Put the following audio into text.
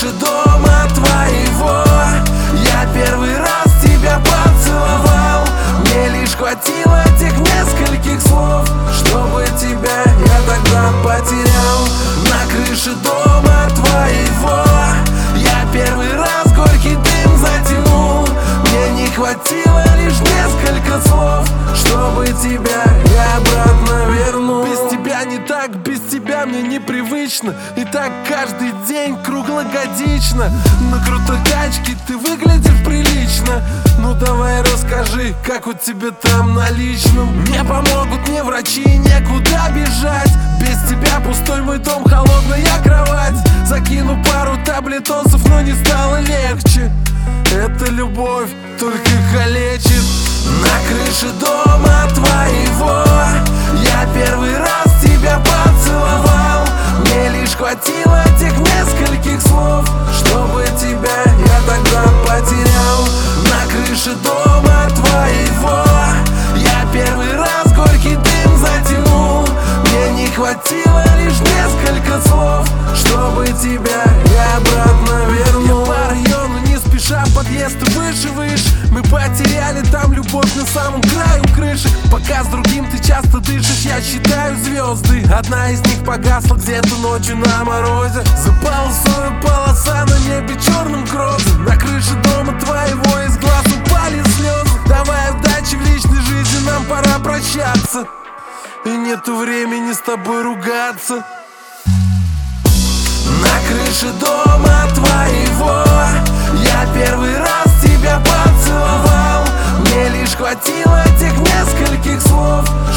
крыше дома твоего я первый раз тебя поцеловал. Мне лишь хватило тех нескольких слов, чтобы тебя я тогда потерял. На крыше дома твоего я первый раз горький дым затянул. Мне не хватило лишь несколько слов, чтобы тебя я обратно вернул. Без тебя не так, без тебя мне непривычно. И так каждый день круглогодично. На крутой тачке ты выглядишь прилично. Ну давай расскажи, как у тебя там на личном. Мне помогут не врачи, некуда бежать. Без тебя пустой мой дом, холодная кровать. Закину пару таблетосов, но не стало легче. Эта любовь только калечит. На крыше дома твоего я первый раз тебя поцеловал. Мне лишь хватило тех нескольких слов, чтобы тебя я тогда потерял. На крыше дома твоего я первый раз горький дым затянул. Мне не хватило лишь несколько слов, чтобы тебя я обратно вернул. Я по району не спеша, подъезд выше. Мы потеряли там любовь на самом краю крыши. Пока с другим ты часто дышишь, я считаю звезды. Одна из них погасла где-то ночью на морозе. За полосой полоса на небе черным грозом. На крыше дома твоего из глаз упали слезы. Давай удачи в личной жизни, нам пора прощаться. И нету времени с тобой ругаться. На крыше дома твоего я первый раз тебя поцеловал. Мне лишь хватило тех нескольких слов,